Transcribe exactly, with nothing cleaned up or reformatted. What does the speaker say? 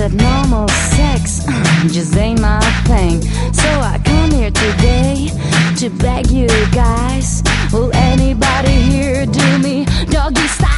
that normal sex just ain't my thing. So I come here today to beg you guys, will anybody here do me doggy style?